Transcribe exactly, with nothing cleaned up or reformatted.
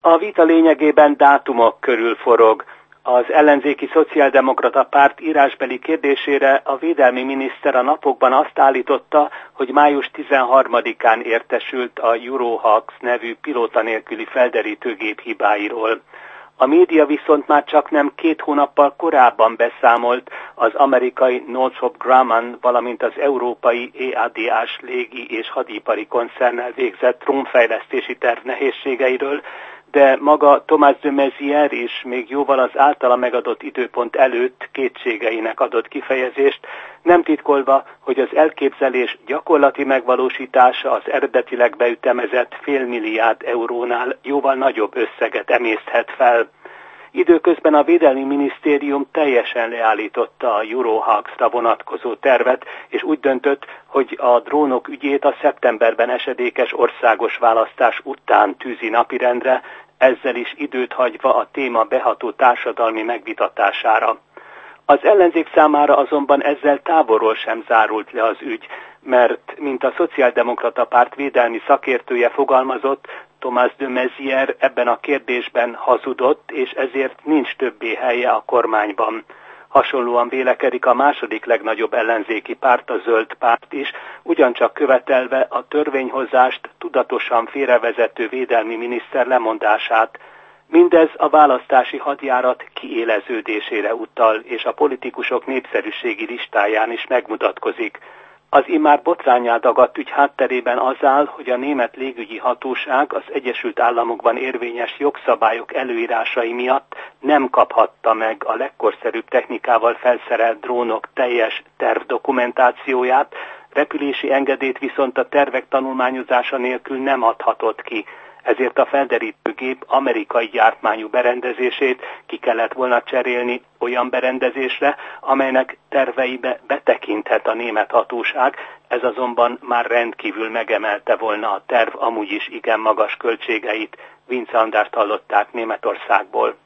A vita lényegében dátumok körül forog. Az ellenzéki szociáldemokrata párt írásbeli kérdésére a védelmi miniszter a napokban azt állította, hogy május tizenharmadikán értesült a Eurohawks nevű pilóta nélküli felderítőgép hibáiról. A média viszont már csaknem két hónappal korábban beszámolt az amerikai Northrop Grumman, valamint az európai é á dé á-s légi és hadipari koncernnel végzett drónfejlesztési terv nehézségeiről, de maga Thomas de Maizière is még jóval az általa megadott időpont előtt kétségeinek adott kifejezést, nem titkolva, hogy az elképzelés gyakorlati megvalósítása az eredetileg beütemezett félmilliárd eurónál jóval nagyobb összeget emészthet fel. Időközben a Védelmi Minisztérium teljesen leállította a Eurohawksra vonatkozó tervet, és úgy döntött, hogy a drónok ügyét a szeptemberben esedékes országos választás után tűzi napirendre, ezzel is időt hagyva a téma beható társadalmi megvitatására. Az ellenzék számára azonban ezzel távolról sem zárult le az ügy, mert, mint a Szociáldemokrata Párt védelmi szakértője fogalmazott, Thomas de Maizière ebben a kérdésben hazudott, és ezért nincs többé helye a kormányban. Hasonlóan vélekedik a második legnagyobb ellenzéki párt, a Zöld Párt is, ugyancsak követelve a törvényhozást tudatosan félrevezető védelmi miniszter lemondását. Mindez a választási hadjárat kiéleződésére utal, és a politikusok népszerűségi listáján is megmutatkozik. Az immár botránnyá dagadt ügy hátterében az áll, hogy a német légügyi hatóság az Egyesült Államokban érvényes jogszabályok előírásai miatt nem kaphatta meg a legkorszerűbb technikával felszerelt drónok teljes tervdokumentációját, repülési engedélyt viszont a tervek tanulmányozása nélkül nem adhatott ki. Ezért a felderítőgép amerikai gyártmányú berendezését ki kellett volna cserélni olyan berendezésre, amelynek terveibe betekinthet a német hatóság, ez azonban már rendkívül megemelte volna a terv amúgy is igen magas költségeit. Vince Andrást hallották Németországból.